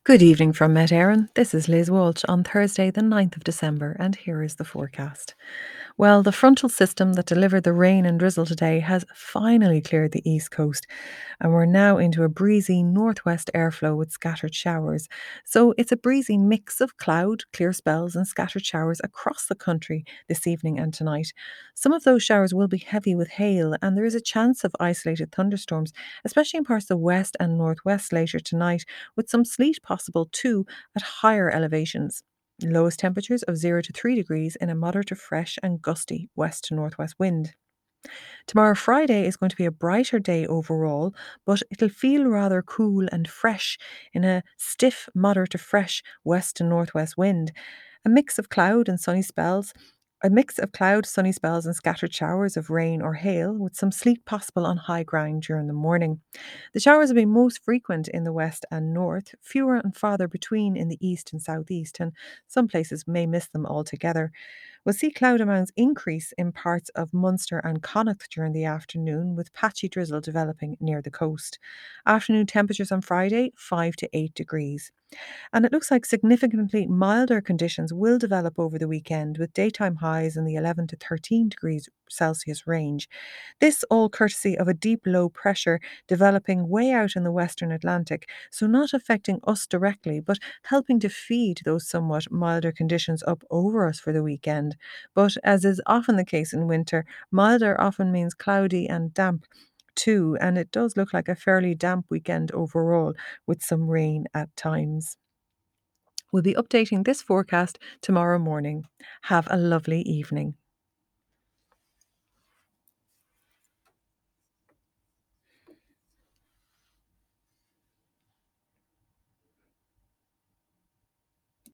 Good evening from Met Éireann. This is Liz Walsh on Thursday, the 9th of December, and here is the forecast. Well, the frontal system that delivered the rain and drizzle today has finally cleared the east coast, and we're now into a breezy northwest airflow with scattered showers. So it's a breezy mix of cloud, clear spells, and scattered showers across the country this evening and tonight. Some of those showers will be heavy with hail, and there is a chance of isolated thunderstorms, especially in parts of the west and northwest later tonight, with some sleet possible too at higher elevations. Lowest temperatures of 0 to 3 degrees in a moderate to fresh and gusty west to northwest wind. Tomorrow, Friday, is going to be a brighter day overall, but it'll feel rather cool and fresh in a stiff, moderate to fresh west to northwest wind. A mix of cloud and sunny spells. A mix of cloud, sunny spells, and scattered showers of rain or hail, with some sleet possible on high ground during the morning. The showers will be most frequent in the west and north, fewer and farther between in the east and southeast, and some places may miss them altogether. We'll see cloud amounts increase in parts of Munster and Connacht during the afternoon, with patchy drizzle developing near the coast. Afternoon temperatures on Friday, 5 to 8 degrees. And it looks like significantly milder conditions will develop over the weekend, with daytime highs in the 11 to 13 degrees Celsius range. This all courtesy of a deep low pressure developing way out in the western Atlantic, so not affecting us directly, but helping to feed those somewhat milder conditions up over us for the weekend. But as is often the case in winter, milder often means cloudy and damp too, and it does look like a fairly damp weekend overall, with some rain at times. We'll be updating this forecast tomorrow morning. Have a lovely evening.